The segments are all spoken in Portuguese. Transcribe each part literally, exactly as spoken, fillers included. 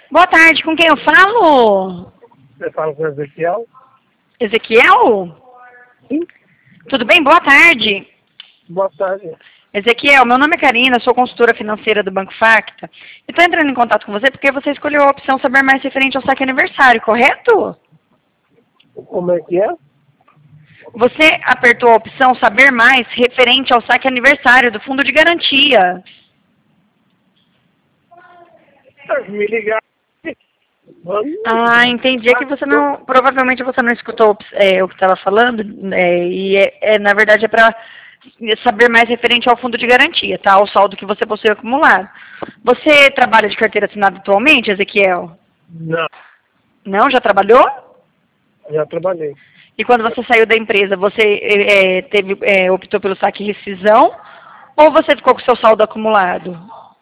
Boa tarde, com quem eu falo? Você fala com o Ezequiel? Ezequiel? Sim. Tudo bem? Boa tarde. Boa tarde. Ezequiel, meu nome é Karina, sou consultora financeira do Banco Facta. E estou entrando em contato com você porque você escolheu a opção saber mais referente ao saque aniversário, correto? Como é que é? Você apertou a opção saber mais referente ao saque aniversário do fundo de garantia. Me ligar. Ah, entendi. É que você não, provavelmente você não escutou é, o que estava falando, é, e é, é, na verdade é para saber mais referente ao fundo de garantia, tá? Ao saldo que você possui acumulado. Você trabalha de carteira assinada atualmente, Ezequiel? Não, Não? Já trabalhou? já trabalhei. E quando você saiu da empresa, você é, teve, é, optou pelo saque e rescisão ou você ficou com o seu saldo acumulado?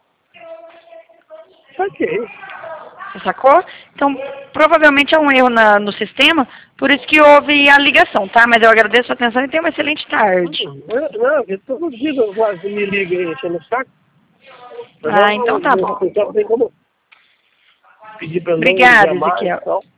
Saquei. Você sacou? Então, provavelmente é um erro na, no sistema, por isso que houve a ligação, tá? Mas eu agradeço a atenção e tenha uma excelente tarde. Não, não, porque todo dia eu quase me liga aí enchendo o saco. Mas Ah, não, então tá não, bom. não tem como pedir pra não Obrigada, ligar mais Ezequiel. e tal.